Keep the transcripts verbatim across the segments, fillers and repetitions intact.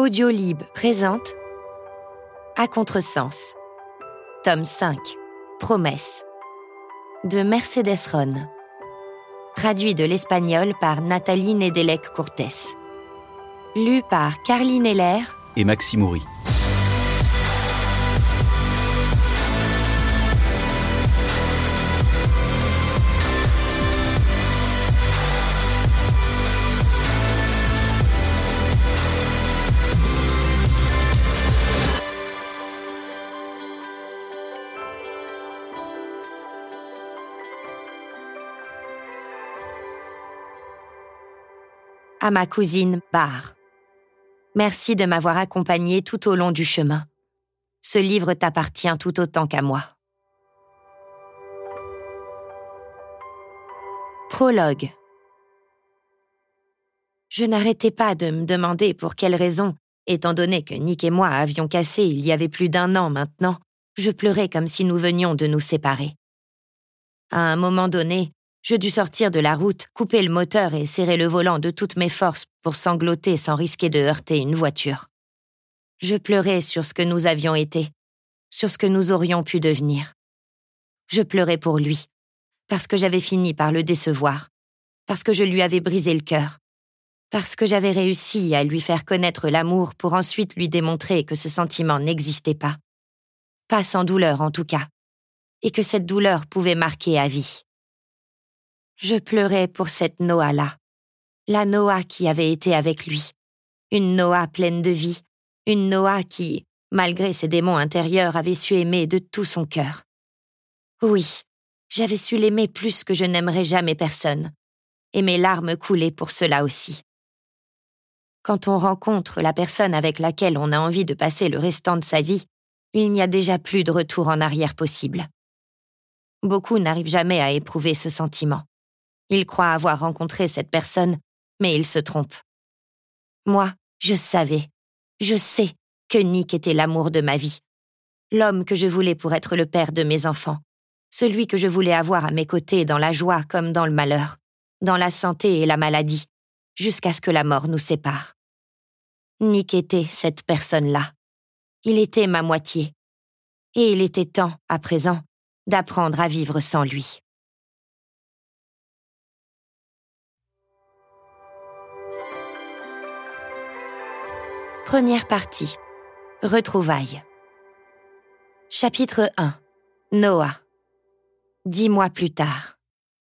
Audiolib présente À contresens, tome cinq, Promesse, de Mercedes Ron. Traduit de l'espagnol par Nathalie Nedelec-Cortés. Lu par Carline Heller et Maxime Houry. À ma cousine Barre. Merci de m'avoir accompagnée tout au long du chemin. Ce livre t'appartient tout autant qu'à moi. Prologue. Je n'arrêtais pas de me demander pour quelle raison, étant donné que Nick et moi avions cassé il y avait plus d'un an maintenant, je pleurais comme si nous venions de nous séparer. À un moment donné, je dus sortir de la route, couper le moteur et serrer le volant de toutes mes forces pour sangloter sans risquer de heurter une voiture. Je pleurais sur ce que nous avions été, sur ce que nous aurions pu devenir. Je pleurais pour lui, parce que j'avais fini par le décevoir, parce que je lui avais brisé le cœur, parce que j'avais réussi à lui faire connaître l'amour pour ensuite lui démontrer que ce sentiment n'existait pas. Pas sans douleur en tout cas, et que cette douleur pouvait marquer à vie. Je pleurais pour cette Noah-là, la Noah qui avait été avec lui, une Noah pleine de vie, une Noah qui, malgré ses démons intérieurs, avait su aimer de tout son cœur. Oui, j'avais su l'aimer plus que je n'aimerais jamais personne, et mes larmes coulaient pour cela aussi. Quand on rencontre la personne avec laquelle on a envie de passer le restant de sa vie, il n'y a déjà plus de retour en arrière possible. Beaucoup n'arrivent jamais à éprouver ce sentiment. Ils croient avoir rencontré cette personne, mais ils se trompent. Moi, je savais, je sais que Nick était l'amour de ma vie. L'homme que je voulais pour être le père de mes enfants. Celui que je voulais avoir à mes côtés dans la joie comme dans le malheur, dans la santé et la maladie, jusqu'à ce que la mort nous sépare. Nick était cette personne-là. Il était ma moitié. Et il était temps, à présent, d'apprendre à vivre sans lui. Première partie. Retrouvailles. Chapitre un. Noah. Dix mois plus tard.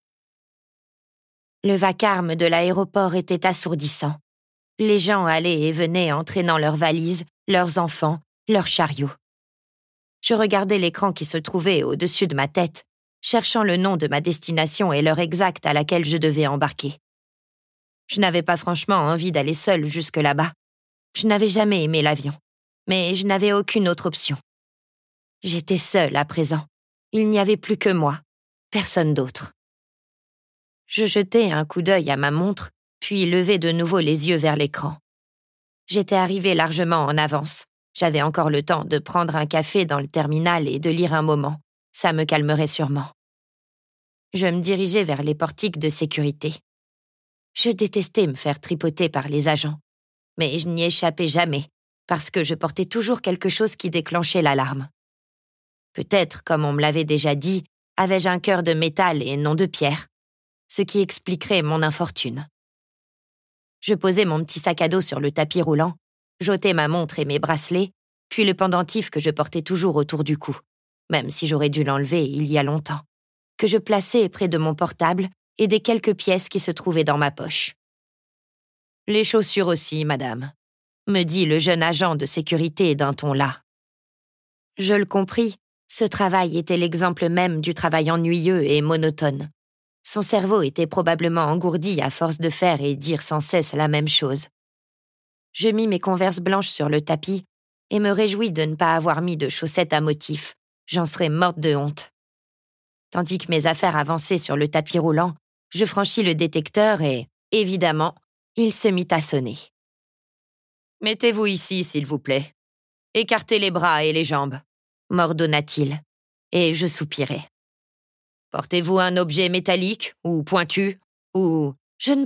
Le vacarme de l'aéroport était assourdissant. Les gens allaient et venaient entraînant leurs valises, leurs enfants, leurs chariots. Je regardais l'écran qui se trouvait au-dessus de ma tête, cherchant le nom de ma destination et l'heure exacte à laquelle je devais embarquer. Je n'avais pas franchement envie d'aller seule jusque là-bas. Je n'avais jamais aimé l'avion, mais je n'avais aucune autre option. J'étais seule à présent. Il n'y avait plus que moi, personne d'autre. Je jetai un coup d'œil à ma montre, puis levai de nouveau les yeux vers l'écran. J'étais arrivée largement en avance. J'avais encore le temps de prendre un café dans le terminal et de lire un moment. Ça me calmerait sûrement. Je me dirigeais vers les portiques de sécurité. Je détestais me faire tripoter par les agents. Mais je n'y échappais jamais, parce que je portais toujours quelque chose qui déclenchait l'alarme. Peut-être, comme on me l'avait déjà dit, avais-je un cœur de métal et non de pierre, ce qui expliquerait mon infortune. Je posai mon petit sac à dos sur le tapis roulant, j'ôtai ma montre et mes bracelets, puis le pendentif que je portais toujours autour du cou, même si j'aurais dû l'enlever il y a longtemps, que je plaçai près de mon portable et des quelques pièces qui se trouvaient dans ma poche. « Les chaussures aussi, madame », me dit le jeune agent de sécurité d'un ton las. Je le compris, ce travail était l'exemple même du travail ennuyeux et monotone. Son cerveau était probablement engourdi à force de faire et dire sans cesse la même chose. Je mis mes converses blanches sur le tapis et me réjouis de ne pas avoir mis de chaussettes à motif. J'en serais morte de honte. Tandis que mes affaires avançaient sur le tapis roulant, je franchis le détecteur et, évidemment, il se mit à sonner. « Mettez-vous ici, s'il vous plaît. Écartez les bras et les jambes, » m'ordonna-t-il, et je soupirai. « Portez-vous un objet métallique ou pointu ou... » Je ne